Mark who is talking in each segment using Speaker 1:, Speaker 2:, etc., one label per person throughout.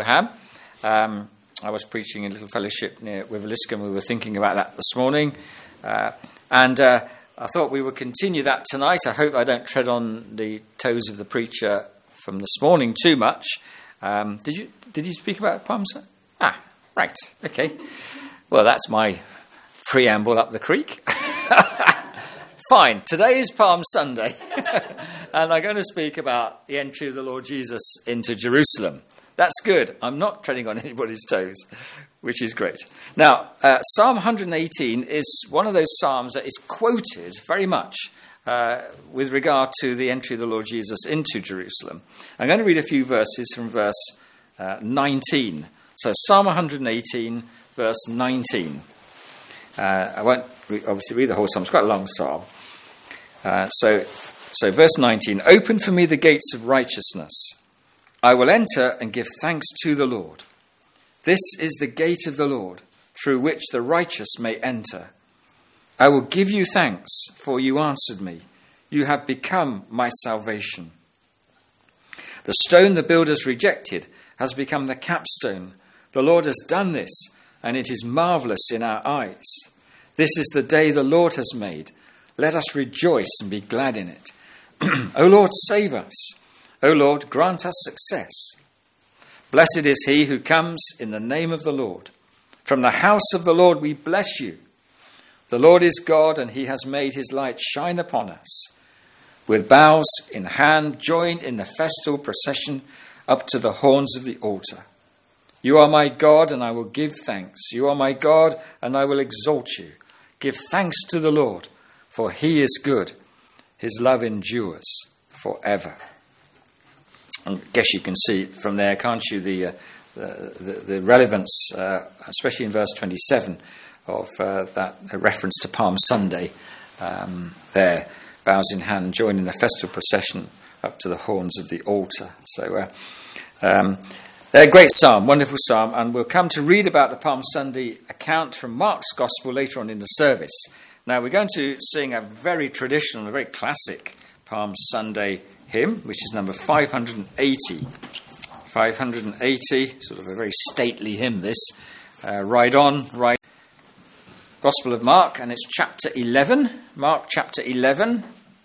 Speaker 1: Abraham. I was preaching in a little fellowship near Wiveliscombe, and we were thinking about that this morning. And I thought we would continue that tonight. I hope I don't tread on the toes of the preacher from this morning too much. Did you speak about Palm Sunday? Right, okay. Well, that's my preamble up the creek. Fine, today is Palm Sunday, and I'm going to speak about the entry of the Lord Jesus into Jerusalem. That's good. I'm not treading on anybody's toes, which is great. Now, Psalm 118 is one of those psalms that is quoted very much with regard to the entry of the Lord Jesus into Jerusalem. I'm going to read a few verses from verse 19. So Psalm 118, verse 19. I won't obviously read the whole psalm. It's quite a long psalm. So verse 19. Open for me the gates of righteousness. I will enter and give thanks to the Lord. This is the gate of the Lord, through which the righteous may enter. I will give you thanks, for you answered me. You have become my salvation. The stone the builders rejected has become the capstone. The Lord has done this, and it is marvelous in our eyes. This is the day the Lord has made. Let us rejoice and be glad in it. O Lord, save us. O Lord, grant us success. Blessed is he who comes in the name of the Lord. From the house of the Lord we bless you. The Lord is God, and he has made his light shine upon us. With boughs in hand, join in the festal procession up to the horns of the altar. You are my God, and I will give thanks. You are my God, and I will exalt you. Give thanks to the Lord, for he is good. His love endures forever. I guess you can see from there, can't you, the relevance, especially in verse 27, of that reference to Palm Sunday. There, bows in hand, joining the festal procession up to the horns of the altar. So, a great psalm, wonderful psalm, and we'll come to read about the Palm Sunday account from Mark's Gospel later on in the service. Now, we're going to sing a very traditional, a very classic Palm Sunday hymn, which is number 580. 580, sort of a very stately hymn, this. Ride on, ride. Gospel of Mark, and it's chapter 11. Mark chapter 11.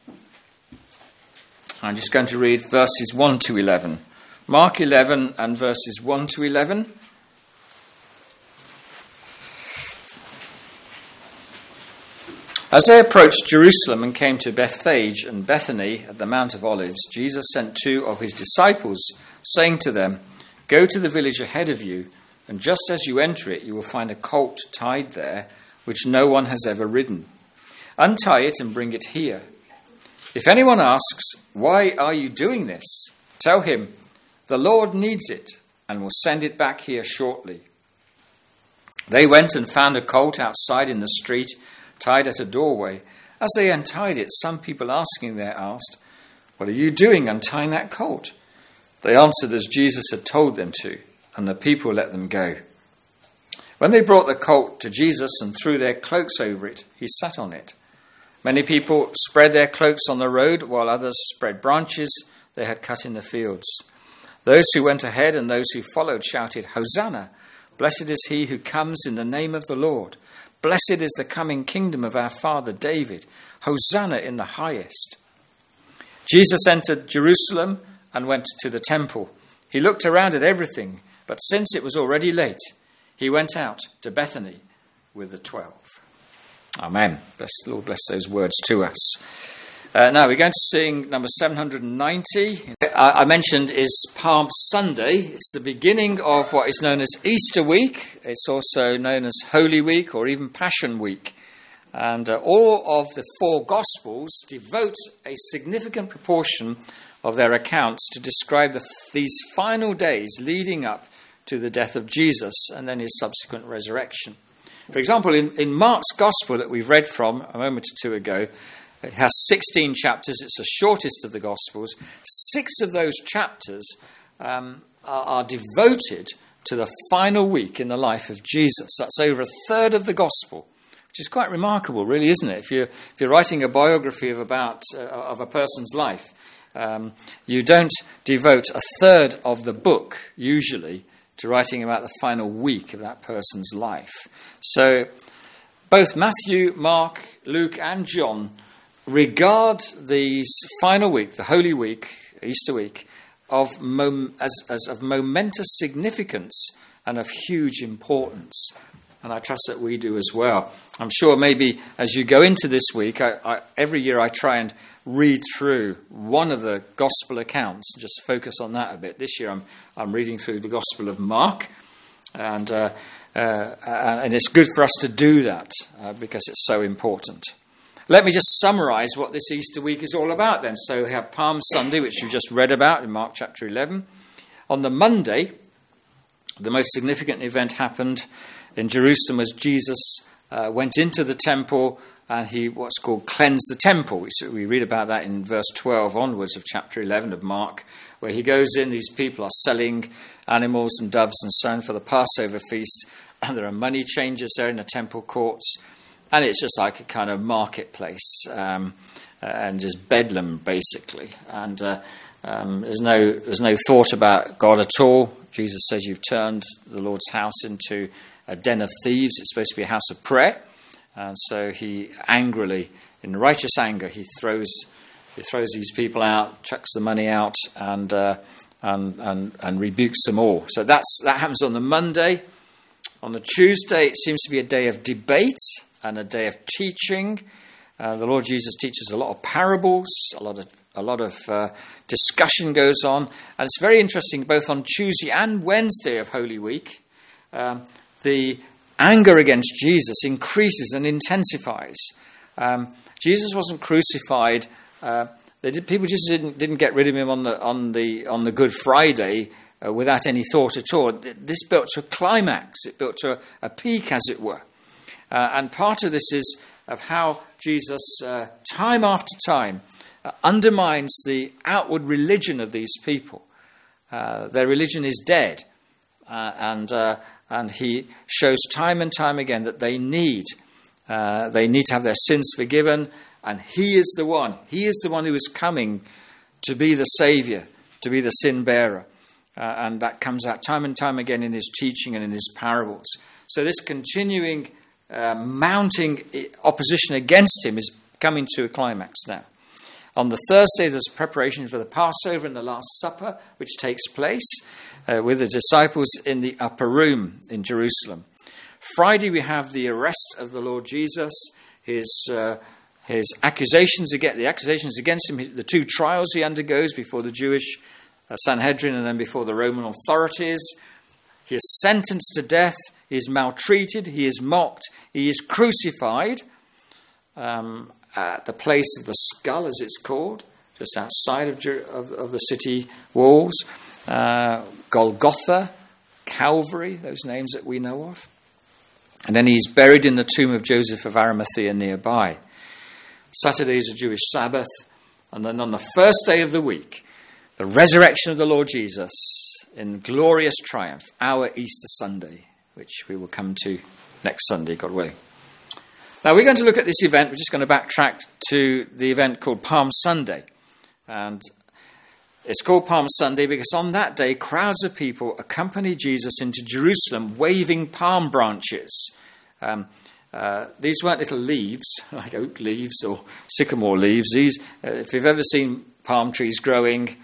Speaker 1: I'm just going to read verses 1 to 11. Mark 11 and verses 1 to 11. As they approached Jerusalem and came to Bethphage and Bethany at the Mount of Olives, Jesus sent two of his disciples, saying to them, Go to the village ahead of you, and just as you enter it, you will find a colt tied there, which no one has ever ridden. Untie it and bring it here. If anyone asks, Why are you doing this? Tell him, The Lord needs it, and will send it back here shortly. They went and found a colt outside in the street, tied at a doorway. As they untied it, some people asking there asked, What are you doing untying that colt? They answered as Jesus had told them to, and the people let them go. When they brought the colt to Jesus and threw their cloaks over it, he sat on it. Many people spread their cloaks on the road, while others spread branches they had cut in the fields. Those who went ahead and those who followed shouted, Hosanna! Blessed is he who comes in the name of the Lord. Blessed is the coming kingdom of our father David. Hosanna in the highest. Jesus entered Jerusalem and went to the temple. He looked around at everything, but since it was already late, he went out to Bethany with the 12. Amen. Lord bless those words to us. Now we're going to sing number 790. I mentioned is Palm Sunday. It's the beginning of what is known as Easter week. It's also known as Holy Week or even Passion Week. And all of the four Gospels devote a significant proportion of their accounts to describe these final days leading up to the death of Jesus and then his subsequent resurrection. For example, in Mark's Gospel that we've read from a moment or two ago, it has 16 chapters. It's the shortest of the Gospels. 6 of those chapters are devoted to the final week in the life of Jesus. That's over a third of the Gospel, which is quite remarkable, really, isn't it? If you're writing a biography of a person's life, you don't devote a third of the book, usually, to writing about the final week of that person's life. So both Matthew, Mark, Luke, and John regard these final week, the Holy Week, Easter week, as of momentous significance and of huge importance. And I trust that we do as well. I'm sure maybe as you go into this week, every year I try and read through one of the gospel accounts, just focus on that a bit. This year I'm reading through the Gospel of Mark, and it's good for us to do that because it's so important. Let me just summarize what this Easter week is all about then. So we have Palm Sunday, which we've just read about in Mark chapter 11. On the Monday, the most significant event happened in Jerusalem as Jesus went into the temple and he what's called cleansed the temple. We read about that in verse 12 onwards of chapter 11 of Mark, where he goes in, these people are selling animals and doves and so on for the Passover feast, and there are money changers there in the temple courts, and it's just like a kind of marketplace and just bedlam basically, and there's no thought about God at all. Jesus says you've turned the Lord's house into a den of thieves. It's supposed to be a house of prayer. And so he angrily, in righteous anger, he throws these people out, chucks the money out, and rebukes them all. So that happens on the Monday. On the Tuesday, it seems to be a day of debate and a day of teaching. The Lord Jesus teaches a lot of parables, a lot of discussion goes on, and it's very interesting. Both on Tuesday and Wednesday of Holy Week, the anger against Jesus increases and intensifies. Jesus wasn't crucified. People just didn't get rid of him on the Good Friday without any thought at all. This built to a climax. It built to a peak, as it were. And part of this is of how Jesus, time after time, undermines the outward religion of these people. Their religion is dead, and he shows time and time again that they need to have their sins forgiven, and he is the one who is coming to be the Saviour, to be the sin bearer, and that comes out time and time again in his teaching and in his parables. So this continuing mounting opposition against him is coming to a climax now. On the Thursday, there's preparation for the Passover and the Last Supper, which takes place with the disciples in the upper room in Jerusalem. Friday, we have the arrest of the Lord Jesus, his accusations against him, the two trials he undergoes before the Jewish Sanhedrin and then before the Roman authorities. He is sentenced to death, he is maltreated, he is mocked, he is crucified at the place of the skull, as it's called, just outside of the city walls. Golgotha, Calvary, those names that we know of. And then he's buried in the tomb of Joseph of Arimathea nearby. Saturday is a Jewish Sabbath. And then on the first day of the week, the resurrection of the Lord Jesus in glorious triumph, our Easter Sunday, which we will come to next Sunday, God willing. Now, we're going to look at this event. We're just going to backtrack to the event called Palm Sunday. And it's called Palm Sunday because on that day, crowds of people accompany Jesus into Jerusalem waving palm branches. These weren't little leaves, like oak leaves or sycamore leaves. These, if you've ever seen palm trees growing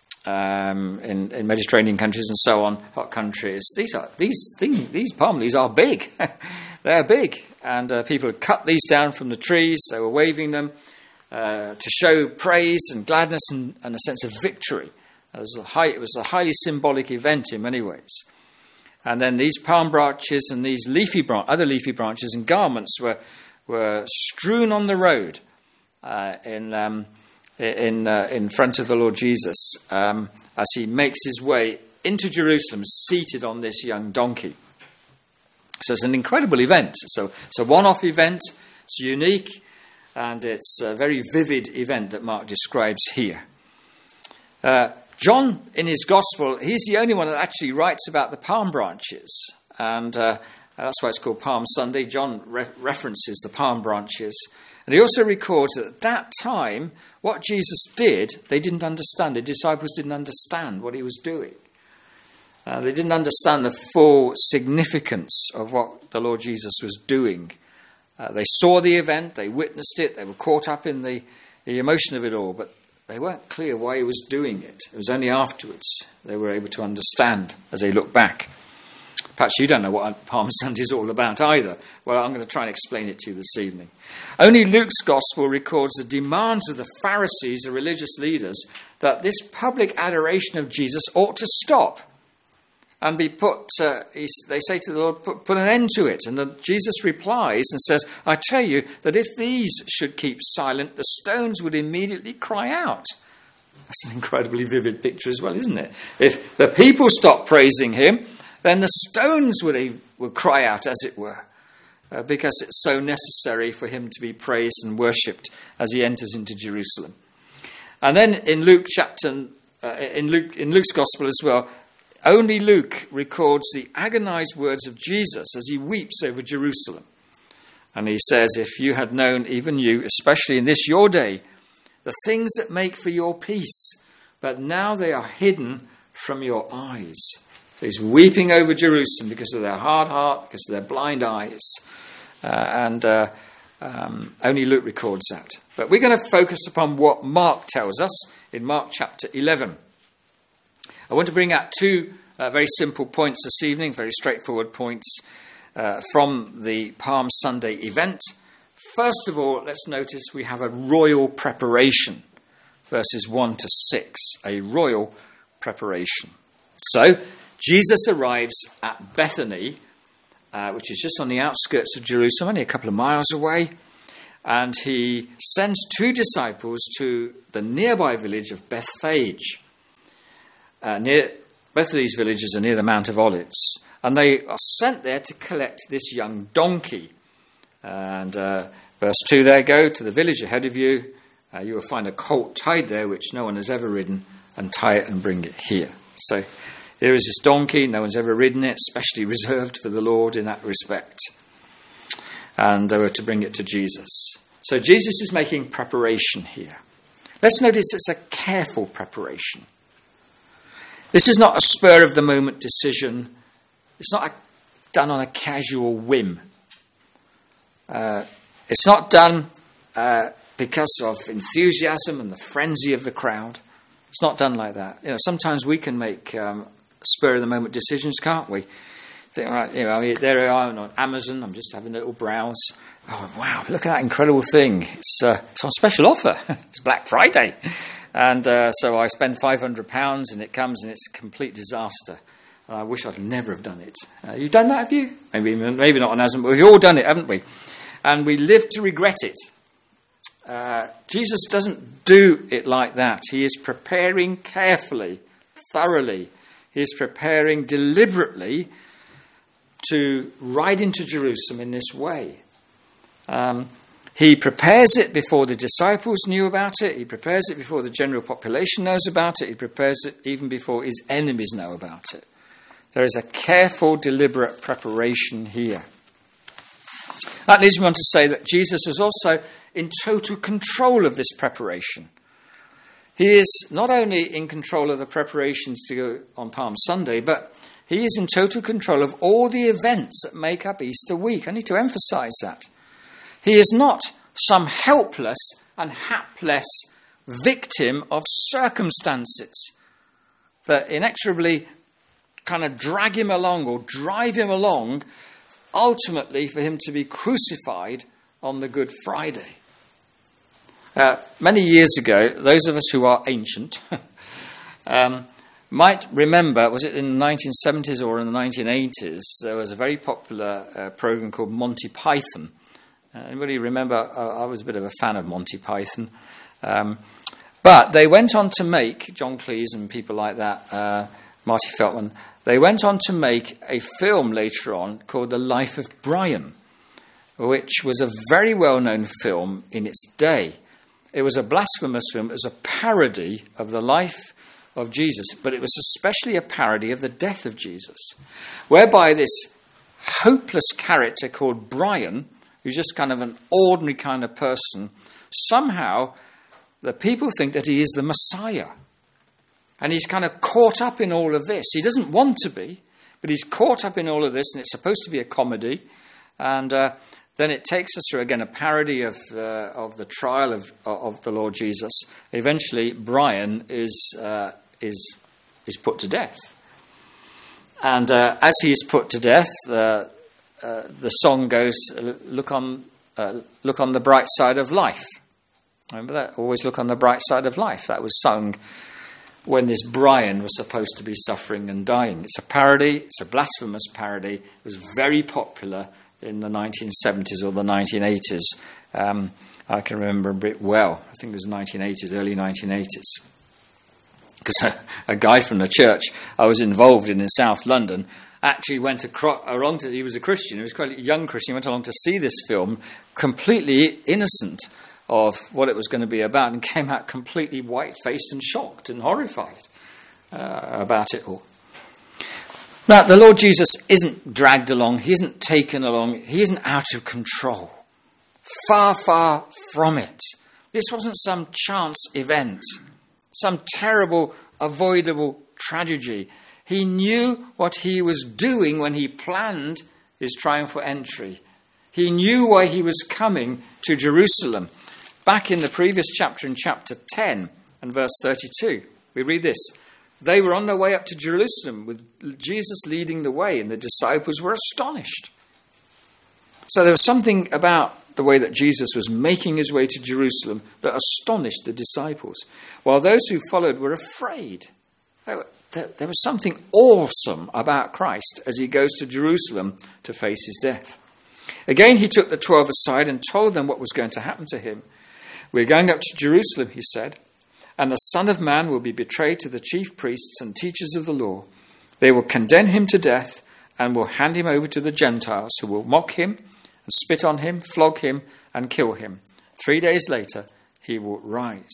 Speaker 1: in Mediterranean countries and so on, hot countries, these palm leaves are big. They're big, and people had cut these down from the trees. They were waving them to show praise and gladness and a sense of victory. It was a highly symbolic event in many ways. And then these palm branches and these other leafy branches and garments were strewn on the road in front of the Lord Jesus as he makes his way into Jerusalem, seated on this young donkey. So it's an incredible event. So it's a one-off event. It's unique, and it's a very vivid event that Mark describes here. John, in his Gospel, he's the only one that actually writes about the palm branches, and that's why it's called Palm Sunday. John references the palm branches, and he also records that at that time, what Jesus did, they didn't understand. The disciples didn't understand what he was doing. They didn't understand the full significance of what the Lord Jesus was doing. They saw the event, they witnessed it, they were caught up in the emotion of it all, but they weren't clear why he was doing it. It was only afterwards they were able to understand as they look back. Perhaps you don't know what Palm Sunday is all about either. Well, I'm going to try and explain it to you this evening. Only Luke's Gospel records the demands of the Pharisees, the religious leaders, that this public adoration of Jesus ought to stop and be put, they say to the Lord, put an end to it. And Jesus replies and says, I tell you that if these should keep silent, the stones would immediately cry out. That's an incredibly vivid picture as well, isn't it? If the people stop praising him, then the stones would cry out, as it were, because it's so necessary for him to be praised and worshipped as he enters into Jerusalem. And then in Luke's Gospel as well, only Luke records the agonized words of Jesus as he weeps over Jerusalem. And he says, if you had known, even you, especially in this your day, the things that make for your peace, but now they are hidden from your eyes. So he's weeping over Jerusalem because of their hard heart, because of their blind eyes. Only Luke records that. But we're going to focus upon what Mark tells us in Mark chapter 11. I want to bring out two very simple points this evening, very straightforward points from the Palm Sunday event. First of all, let's notice we have a royal preparation, verses 1 to 6, a royal preparation. So, Jesus arrives at Bethany, which is just on the outskirts of Jerusalem, only a couple of miles away, and he sends two disciples to the nearby village of Bethphage. Both of these villages are near the Mount of Olives, and they are sent there to collect this young donkey. And verse 2 there, go to the village ahead of you. You will find a colt tied there, which no one has ever ridden, and tie it and bring it here. So here is this donkey, no one's ever ridden it, specially reserved for the Lord in that respect. And they were to bring it to Jesus. So Jesus is making preparation here. Let's notice it's a careful preparation. This is not a spur-of-the-moment decision. It's not done on a casual whim. It's not done because of enthusiasm and the frenzy of the crowd. It's not done like that. Sometimes we can make spur-of-the-moment decisions, can't we? Think, right, there I am on Amazon. I'm just having a little browse. Oh, wow, look at that incredible thing. It's on special offer. It's Black Friday. And so I spend £500 and it comes and it's a complete disaster. I wish I'd never have done it. You've done that, have you? Maybe not on Amazon, but we've all done it, haven't we? And we live to regret it. Jesus doesn't do it like that. He is preparing carefully, thoroughly. He is preparing deliberately to ride into Jerusalem in this way. He prepares it before the disciples knew about it. He prepares it before the general population knows about it. He prepares it even before his enemies know about it. There is a careful, deliberate preparation here. That leads me on to say that Jesus is also in total control of this preparation. He is not only in control of the preparations to go on Palm Sunday, but he is in total control of all the events that make up Easter week. I need to emphasize that. He is not some helpless and hapless victim of circumstances that inexorably kind of drag him along or drive him along, ultimately for him to be crucified on the Good Friday. Many years ago, those of us who are ancient might remember, was it in the 1970s or in the 1980s, there was a very popular program called Monty Python. Anybody remember? I was a bit of a fan of Monty Python. But they went on to make, John Cleese and people like that, Marty Feldman, they went on to make a film later on called The Life of Brian, which was a very well-known film in its day. It was a blasphemous film. It was a parody of the life of Jesus, but it was especially a parody of the death of Jesus, whereby this hopeless character called Brian, who's just kind of an ordinary kind of person, somehow the people think that he is the Messiah. And he's kind of caught up in all of this. He doesn't want to be, but he's caught up in all of this, and it's supposed to be a comedy. And then it takes us through, again, a parody of the trial of the Lord Jesus. Eventually, Brian is put to death. And as he is put to death, the song goes, look on the bright side of life. Remember that? Always look on the bright side of life. That was sung when this Brian was supposed to be suffering and dying. It's a parody. It's a blasphemous parody. It was very popular in the 1970s or the 1980s. I can remember a bit well. I think it was 1980s, early 1980s. Because a guy from the church I was involved in South London actually went along to, he was a Christian, he was quite a young Christian, he went along to see this film, completely innocent of what it was going to be about, and came out completely white-faced and shocked and horrified about it all. Now, the Lord Jesus isn't dragged along, he isn't taken along, he isn't out of control. Far, far from it. This wasn't some chance event, some terrible, avoidable tragedy. He knew what he was doing when he planned his triumphal entry. He knew why he was coming to Jerusalem. Back in the previous chapter, in chapter 10 and verse 32, we read this. They were on their way up to Jerusalem with Jesus leading the way, and the disciples were astonished. So there was something about the way that Jesus was making his way to Jerusalem that astonished the disciples, while those who followed were afraid. There was something awesome about Christ as he goes to Jerusalem to face his death. Again, he took the 12 aside and told them what was going to happen to him. We're going up to Jerusalem, he said, and the Son of Man will be betrayed to the chief priests and teachers of the law. They will condemn him to death and will hand him over to the Gentiles, who will mock him and spit on him, flog him and kill him. 3 days later, he will rise.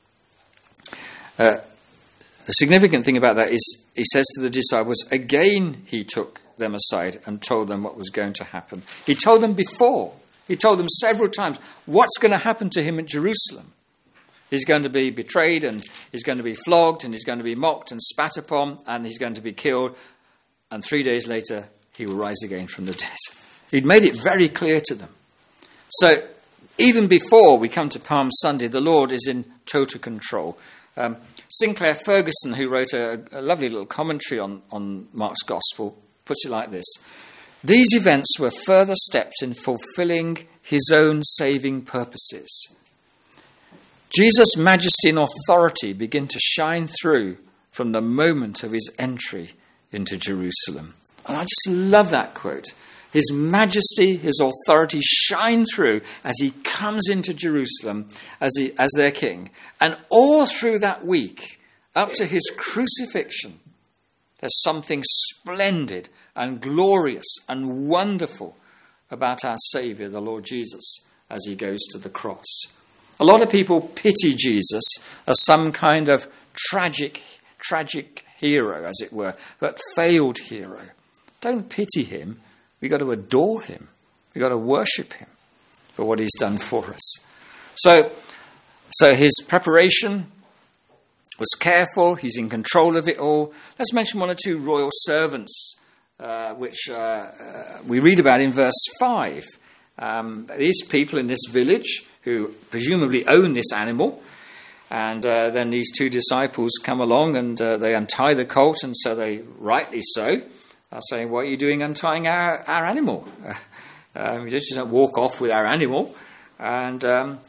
Speaker 1: The significant thing about that is he says to the disciples, again he took them aside and told them what was going to happen. He told them before. He told them several times what's going to happen to him at Jerusalem. He's going to be betrayed, and he's going to be flogged, and he's going to be mocked and spat upon, and he's going to be killed. And 3 days later, he will rise again from the dead. He'd made it very clear to them. So even before we come to Palm Sunday, the Lord is in total control. Sinclair Ferguson, who wrote a lovely little commentary on Mark's Gospel, puts it like this. These events were further steps in fulfilling his own saving purposes. Jesus' majesty and authority begin to shine through from the moment of his entry into Jerusalem. And I just love that quote. His majesty, his authority shine through as he comes into Jerusalem as their king. And all through that week, up to his crucifixion, there's something splendid and glorious and wonderful about our Saviour, the Lord Jesus, as he goes to the cross. A lot of people pity Jesus as some kind of tragic hero, as it were, but failed hero. Don't pity him. We've got to adore him. We've got to worship him for what he's done for us. So his preparation was careful. He's in control of it all. Let's mention one or two royal servants, which we read about in verse 5. These people in this village who presumably own this animal, and then these two disciples come along and they untie the colt, and so they, rightly so, are saying, what are you doing untying our animal? We just don't walk off with our animal. And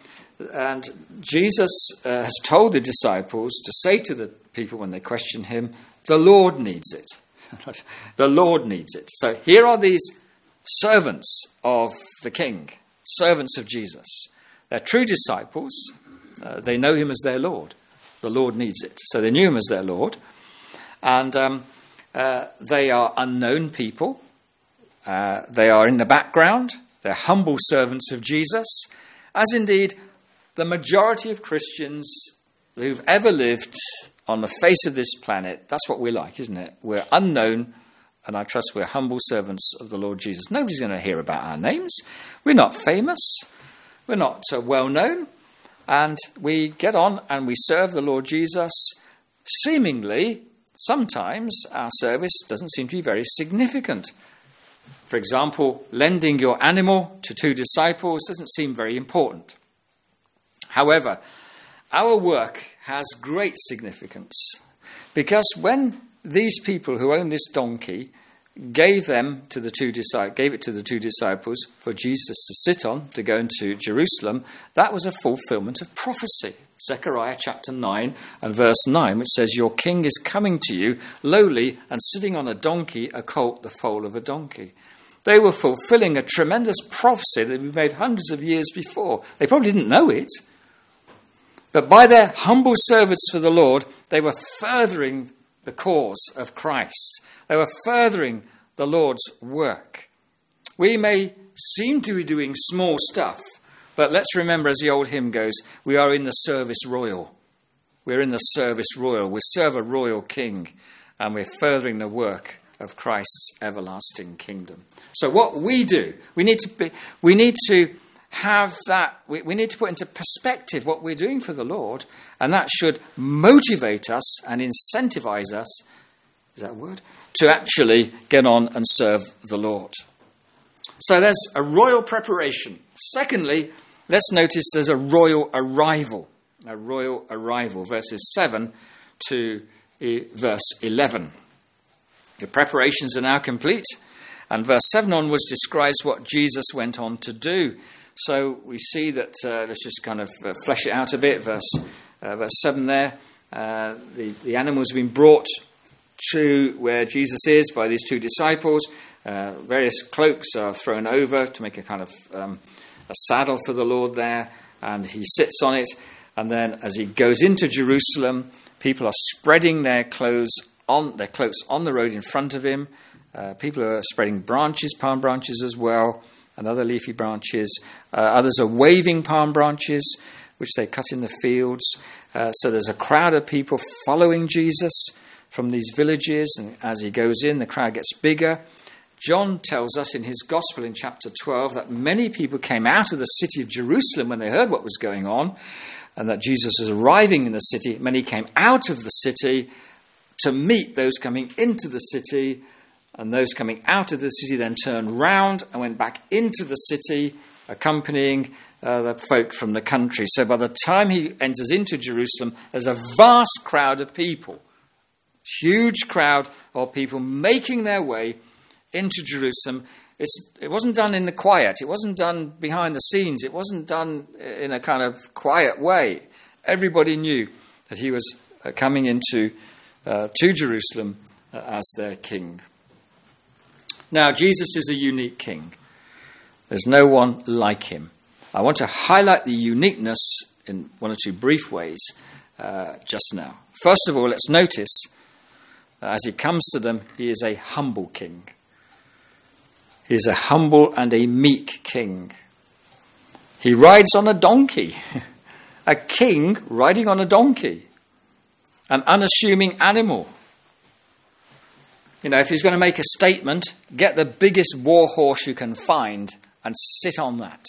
Speaker 1: Jesus has told the disciples to say to the people when they question him, the Lord needs it. The Lord needs it. So here are these servants of the King, servants of Jesus. They're true disciples. They know him as their Lord. The Lord needs it. So they knew him as their Lord. And they are unknown people. They are in the background. They're humble servants of Jesus, as indeed the majority of Christians who've ever lived on the face of this planet. That's what we're like, isn't it? We're unknown, and I trust we're humble servants of the Lord Jesus. Nobody's going to hear about our names. We're not famous. We're not well known. And we get on and we serve the Lord Jesus seemingly, sometimes our service doesn't seem to be very significant. For example, lending your animal to 2 disciples doesn't seem very important. However, our work has great significance, because when these people who own this donkey gave it to the 2 disciples for Jesus to sit on to go into Jerusalem, that was a fulfillment of prophecy. Zechariah chapter 9 and verse 9, which says, "Your king is coming to you, lowly and sitting on a donkey, a colt, the foal of a donkey." They were fulfilling a tremendous prophecy that had been made hundreds of years before. They probably didn't know it, but by their humble service for the Lord, they were furthering the cause of Christ. They were furthering the Lord's work. We may seem to be doing small stuff, but let's remember, as the old hymn goes, we are in the service royal. We're in the service royal. We serve a royal king, and we're furthering the work of Christ's everlasting kingdom. So what we do, we need to put into perspective what we're doing for the Lord, and that should motivate us and incentivize us, is that a word? To actually get on and serve the Lord. So there's a royal preparation. Secondly, let's notice there's a royal arrival. A royal arrival, verses 7 to verse 11. The preparations are now complete, and verse 7 onwards describes what Jesus went on to do. So we see that, let's just kind of flesh it out a bit, verse 7 there. The animals have been brought to where Jesus is by these 2 disciples. Various cloaks are thrown over to make a kind of a saddle for the Lord there, and he sits on it. And then as he goes into Jerusalem, people are spreading their cloaks on the road in front of him. People are spreading branches, palm branches as well, and other leafy branches. Others are waving palm branches, which they cut in the fields. So there's a crowd of people following Jesus from these villages, and as he goes in, the crowd gets bigger. John tells us in his Gospel in chapter 12 that many people came out of the city of Jerusalem when they heard what was going on, and that Jesus was arriving in the city. Many came out of the city to meet those coming into the city, and those coming out of the city then turned round and went back into the city, accompanying the folk from the country. So by the time he enters into Jerusalem, there's a vast crowd of people, huge crowd of people making their way into Jerusalem. It wasn't done in the quiet. It wasn't done behind the scenes. It wasn't done in a kind of quiet way. Everybody knew that he was coming into to Jerusalem as their king. Now, Jesus is a unique king. There's no one like him. I want to highlight the uniqueness in one or two brief ways just now. First of all, let's notice as he comes to them, he is a humble king. He is a humble and a meek king. He rides on a donkey. A king riding on a donkey. An unassuming animal. You know, if he's going to make a statement, get the biggest war horse you can find and sit on that.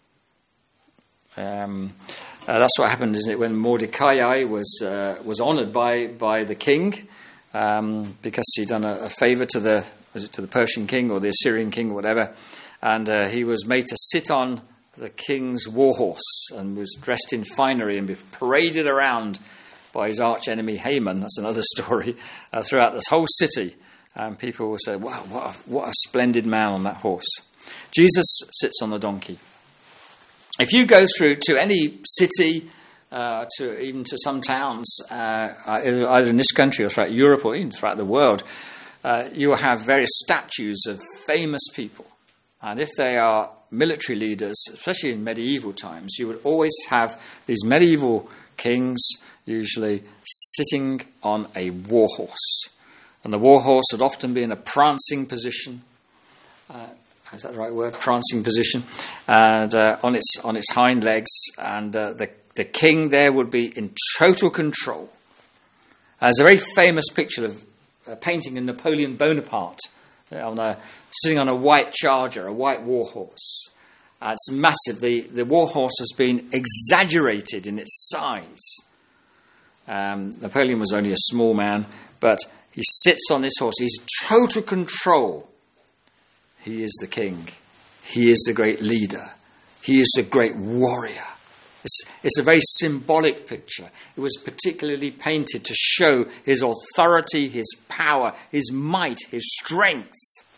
Speaker 1: That's what happened, isn't it, when Mordecai was honoured by the king because he'd done a favour to the Persian king or the Assyrian king or whatever, and he was made to sit on the king's war horse and was dressed in finery and be paraded around by his arch enemy Haman. That's another story throughout this whole city. And people will say, wow, what a splendid man on that horse. Jesus sits on the donkey. If you go through to any city, even to some towns, either in this country or throughout Europe or even throughout the world, you will have various statues of famous people. And if they are military leaders, especially in medieval times, you would always have these medieval kings usually sitting on a war horse. And the war horse would often be in a prancing position. Is that the right word? Prancing position. And on its hind legs. And the king there would be in total control. There's a very famous picture of a painting of Napoleon Bonaparte sitting on a white charger, a white war horse. It's massive. The war horse has been exaggerated in its size. Napoleon was only a small man, but he sits on this horse. He's total control. He is the king. He is the great leader. He is the great warrior. It's a very symbolic picture. It was particularly painted to show his authority, his power, his might, his strength.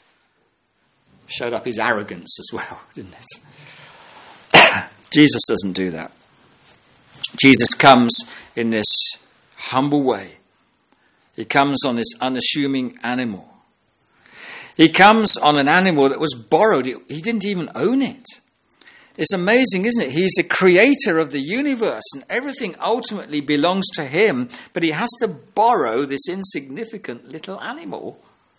Speaker 1: Showed up his arrogance as well, didn't it? Jesus doesn't do that. Jesus comes in this humble way. He comes on this unassuming animal. He comes on an animal that was borrowed. He didn't even own it. It's amazing, isn't it? He's the creator of the universe and everything ultimately belongs to him, but he has to borrow this insignificant little animal.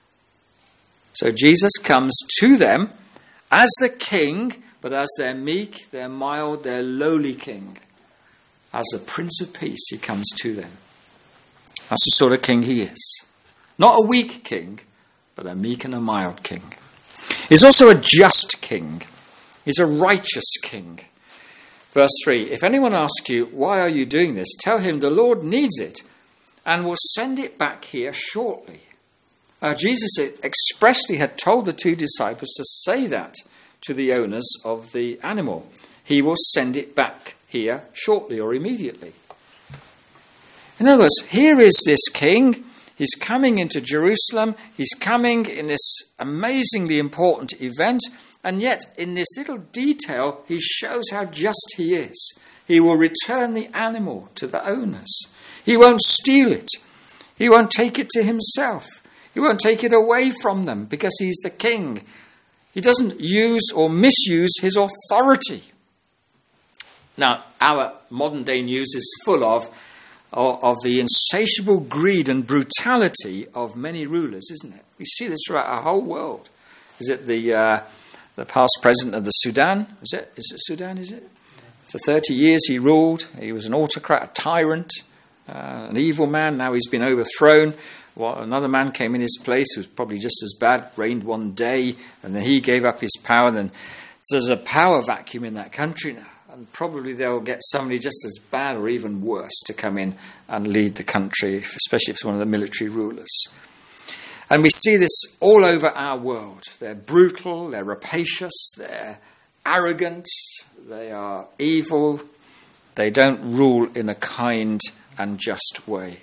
Speaker 1: So Jesus comes to them as the king, but as their meek, their mild, their lowly king. As the Prince of Peace, he comes to them. That's the sort of king he is. Not a weak king, but a meek and a mild king. He's also a just king. He's a righteous king. Verse 3, if anyone asks you, why are you doing this? Tell him the Lord needs it and will send it back here shortly. Jesus expressly had told the two disciples to say that to the owners of the animal. He will send it back here shortly or immediately. In other words, here is this king. He's coming into Jerusalem. He's coming in this amazingly important event. And yet, in this little detail, he shows how just he is. He will return the animal to the owners. He won't steal it. He won't take it to himself. He won't take it away from them because he's the king. He doesn't use or misuse his authority. Now, our modern day news is full of the insatiable greed and brutality of many rulers, isn't it? We see this throughout our whole world. Is it the past president of the Sudan? Is it Sudan, is it? For 30 years he ruled. He was an autocrat, a tyrant, an evil man. Now he's been overthrown. Well, another man came in his place who was probably just as bad, reigned one day, and then he gave up his power. And then there's a power vacuum in that country now. And probably they'll get somebody just as bad or even worse to come in and lead the country, especially if it's one of the military rulers. And we see this all over our world. They're brutal, they're rapacious, they're arrogant, they are evil. They don't rule in a kind and just way.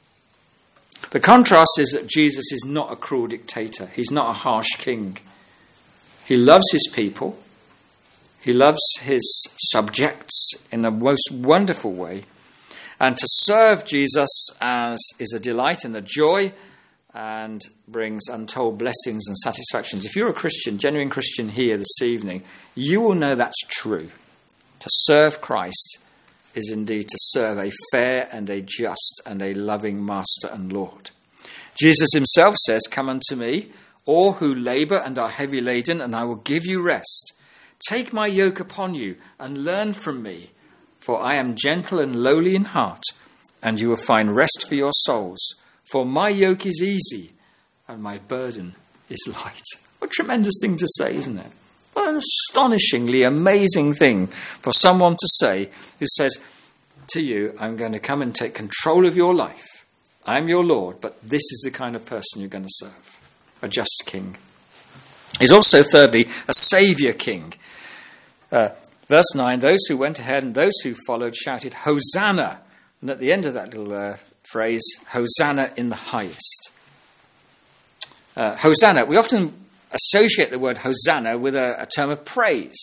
Speaker 1: The contrast is that Jesus is not a cruel dictator. He's not a harsh king. He loves his people. He loves his subjects in the most wonderful way. And to serve Jesus is a delight and a joy and brings untold blessings and satisfactions. If you're a Christian, genuine Christian here this evening, you will know that's true. To serve Christ is indeed to serve a fair and a just and a loving Master and Lord. Jesus himself says, come unto me, all who labour and are heavy laden, and I will give you rest. Take my yoke upon you and learn from me, for I am gentle and lowly in heart, and you will find rest for your souls. For my yoke is easy and my burden is light. What a tremendous thing to say, isn't it? What an astonishingly amazing thing for someone to say who says to you, I'm going to come and take control of your life. I'm your Lord, but this is the kind of person you're going to serve. A just king. He's also, thirdly, a saviour king. Verse 9, those who went ahead and those who followed shouted, Hosanna. And at the end of that little phrase, Hosanna in the highest. Hosanna, we often associate the word Hosanna with a term of praise.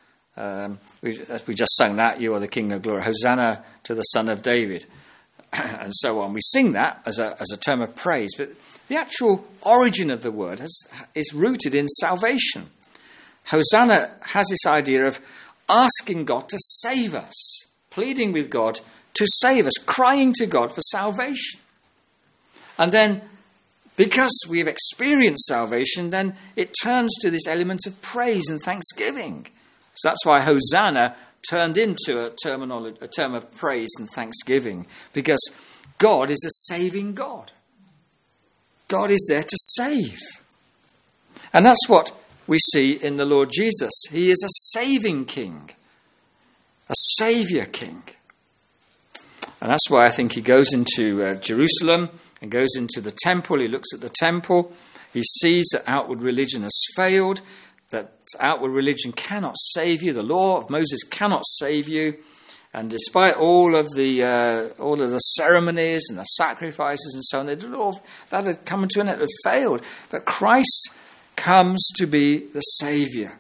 Speaker 1: We just sang that, you are the King of glory. Hosanna to the Son of David. And so on. We sing that as a term of praise, but the actual origin of the word is rooted in salvation. Hosanna has this idea of asking God to save us, pleading with God to save us, crying to God for salvation. And then, because we have experienced salvation, then it turns to this element of praise and thanksgiving. So that's why Hosanna turned into a term of praise and thanksgiving, because God is a saving God. God is there to save. And that's what we see in the Lord Jesus. He is a saving king, a saviour king. And that's why I think he goes into Jerusalem and goes into the temple. He looks at the temple. He sees that outward religion has failed, that outward religion cannot save you. The law of Moses cannot save you. And despite all of the ceremonies and the sacrifices and so on, all that had come to an end, it had failed. But Christ comes to be the Saviour.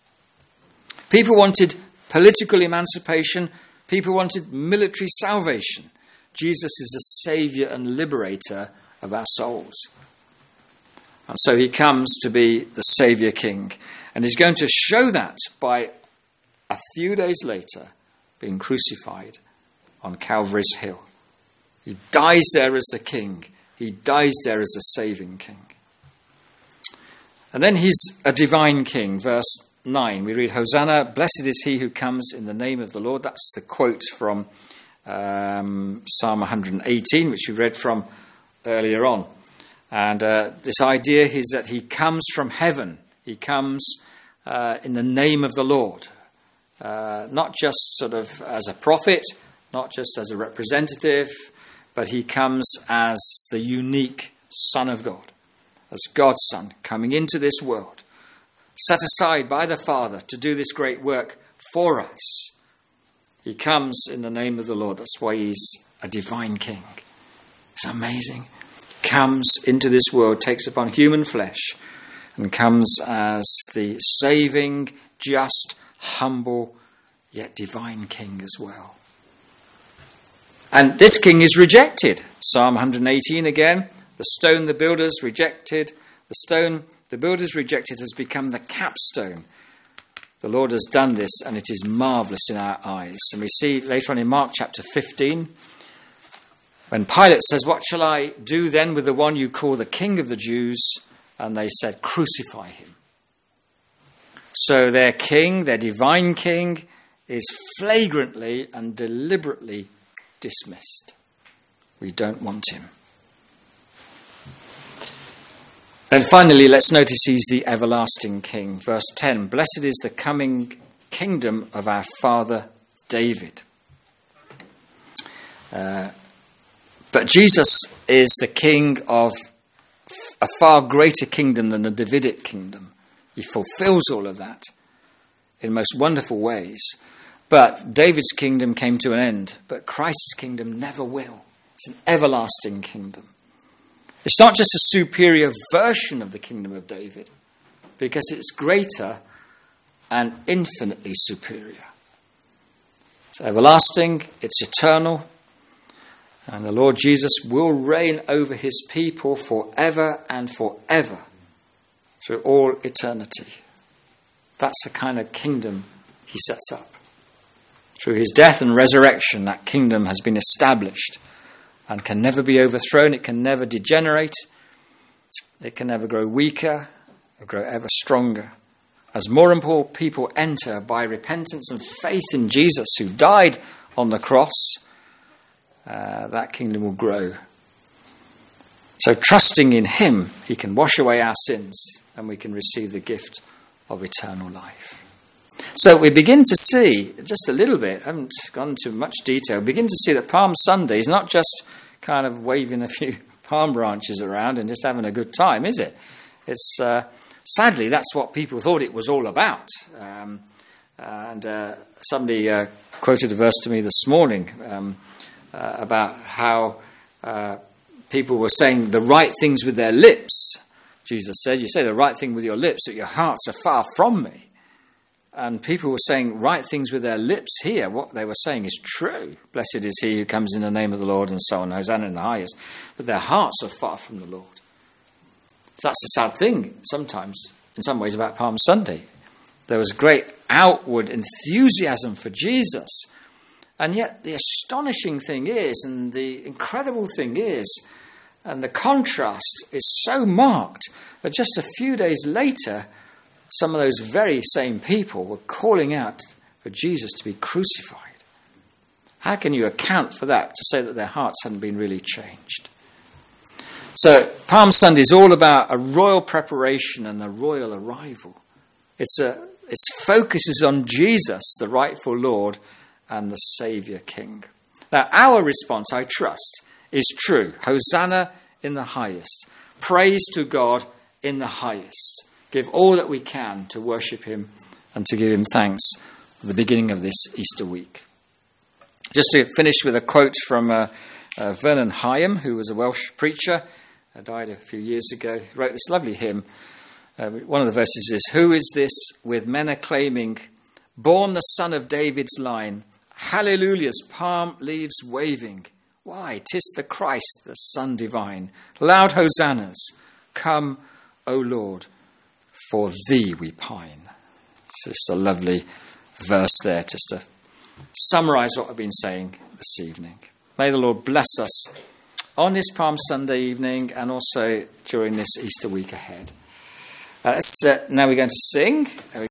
Speaker 1: People wanted political emancipation. People wanted military salvation. Jesus is the Saviour and liberator of our souls. And so he comes to be the Saviour King. And he's going to show that by a few days later being crucified on Calvary's Hill. He dies there as the King. He dies there as a saving King. And then he's a divine King. Verse 9, we read, Hosanna, blessed is he who comes in the name of the Lord. That's the quote from Psalm 118, which we read from earlier on. And this idea is that he comes from heaven. He comes in the name of the Lord. Not just sort of as a prophet, not just as a representative, but he comes as the unique Son of God, as God's Son, coming into this world, set aside by the Father to do this great work for us. He comes in the name of the Lord. That's why he's a divine King. It's amazing. Comes into this world, takes upon human flesh, and comes as the saving, just, humble, yet divine King as well. And this King is rejected. Psalm 118 again. The stone the builders rejected. The stone the builders rejected has become the capstone. The Lord has done this, and it is marvellous in our eyes. And we see later on in Mark chapter 15, when Pilate says, what shall I do then with the one you call the King of the Jews? And they said, crucify him. So their king, their divine King, is flagrantly and deliberately dismissed. We don't want him. And finally, let's notice he's the everlasting King. Verse 10, blessed is the coming kingdom of our father David. But Jesus is the king of a far greater kingdom than the Davidic kingdom. He fulfills all of that in most wonderful ways. But David's kingdom came to an end, but Christ's kingdom never will. It's an everlasting kingdom. It's not just a superior version of the kingdom of David, because it's greater and infinitely superior. It's everlasting, it's eternal, and the Lord Jesus will reign over his people forever and forever, through all eternity. That's the kind of kingdom he sets up. Through his death and resurrection, that kingdom has been established and can never be overthrown. It can never degenerate. It can never grow weaker or grow ever stronger. As more and more people enter by repentance and faith in Jesus, who died on the cross, that kingdom will grow. So trusting in him, he can wash away our sins and we can receive the gift of eternal life. So we begin to see, just a little bit, I haven't gone into much detail, begin to see that Palm Sunday is not just kind of waving a few palm branches around and just having a good time, is it? It's sadly, that's what people thought it was all about. Somebody quoted a verse to me this morning about how people were saying the right things with their lips. Jesus said, you say the right thing with your lips, but your hearts are far from me. And people were saying right things with their lips here. What they were saying is true. Blessed is he who comes in the name of the Lord, and so on. Hosanna in the highest. But their hearts are far from the Lord. So that's the sad thing sometimes, in some ways, about Palm Sunday. There was great outward enthusiasm for Jesus. And yet the astonishing thing is, and the incredible thing is, and the contrast is so marked that just a few days later, some of those very same people were calling out for Jesus to be crucified. How can you account for that, to say that their hearts hadn't been really changed? So Palm Sunday is all about a royal preparation and a royal arrival. Its focus is on Jesus, the rightful Lord and the Saviour King. Now, our response, I trust, is true. Hosanna in the highest. Praise to God in the highest. Give all that we can to worship him and to give him thanks at the beginning of this Easter week. Just to finish with a quote from Vernon Hyam, who was a Welsh preacher, died a few years ago. He wrote this lovely hymn. One of the verses is, "Who is this with men acclaiming, born the son of David's line, hallelujah's palm leaves waving? Why, 'tis the Christ, the Son divine. Loud hosannas, come, O Lord, for thee we pine." It's just a lovely verse there, just to summarise what I've been saying this evening. May the Lord bless us on this Palm Sunday evening and also during this Easter week ahead. Now we're going to sing.